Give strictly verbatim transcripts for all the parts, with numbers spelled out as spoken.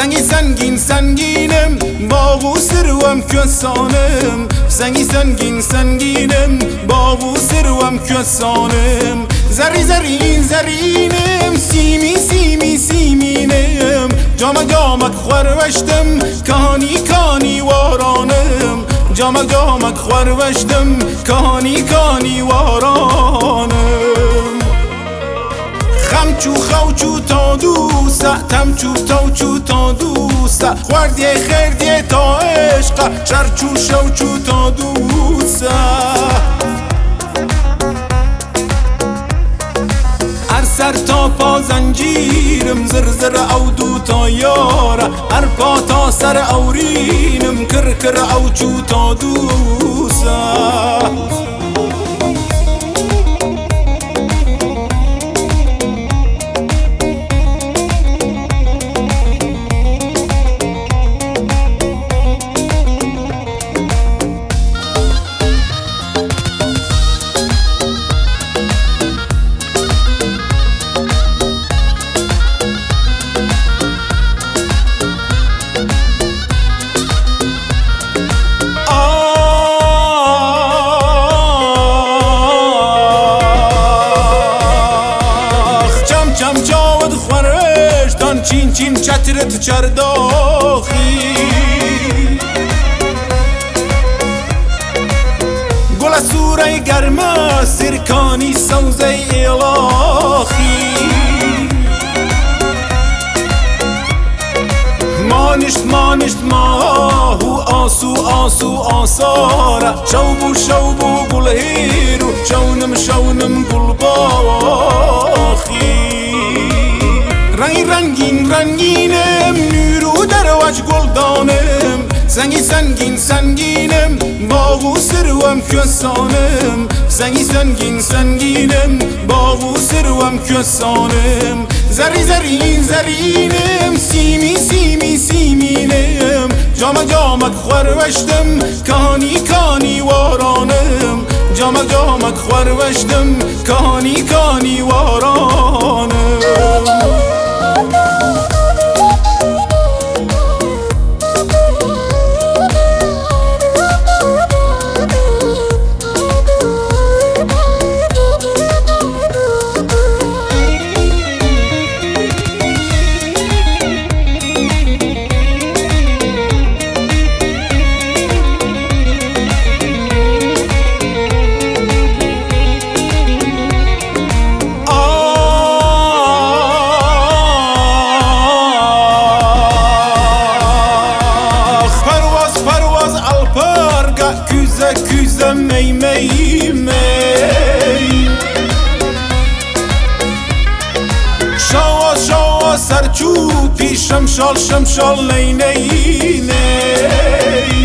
سنگی سنگین سنگینم باغ و سروم کسانم سنگی سنگین سنگینم باغ و سروم کسانم زری زرین زرینم سیمی سیمی سیمینم جامک جامک خوروشتم کانی کانی وارانم جامک جامک خوروشتم کانی کانی وارانم خمچو خوچو تا دوسته تمچو توچو تا دوسته خوردی خردی تا عشق چرچو شوچو تا دوسته هر سر تا پا زنجیرم زرزر او دو تا یاره هر پا تا سر اورینم کر کر او چو تا دوسته چین چین چترت چرداخی گل سوره گرمه سرکانی سوزه ایلاخی مانشت مانشت ماهو آسو آسو آساره شوبو شوبو گل هیرو شونم شونم گل باخی رنگ رنگین رنگینم نیرو در وجه گلدانم سنگی سنگین سنگینم باغ و سروم کسانم سنگی سنگین سنگینم باغ و سروم کسانم زری زرین زرینم سیمی سیمی سیمینم جامک جامک خوروشتم کانی کانی وارانم جامک جامک خوروشتم کانی کانی وارانم küze küze mey mey mey şava şava serçupi şemşal şemşal ney ney ney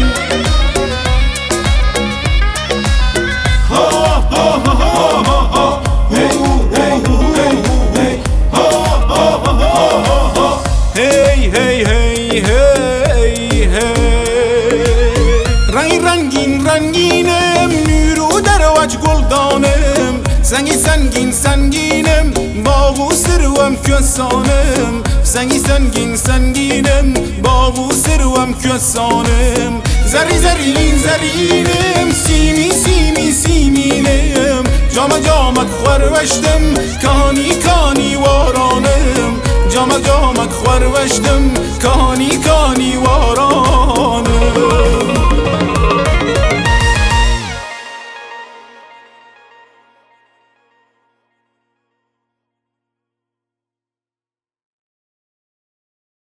ha ha ha ha ha hey hey hey hey ha ha ha ha hey hey hey hey hey رنگین رنگینم نیرو در وجه گلدانم سنگی سنگین سنگینم باغ و سروم کسانم سنگی سنگین سنگینم باغ و سروم کسانم زری زرین زرینم سیمی سیمی سیمینم جامک جامک خوروشتم کانی کانی وارانم جامک جامک خوروشتم کانی کانی وارانم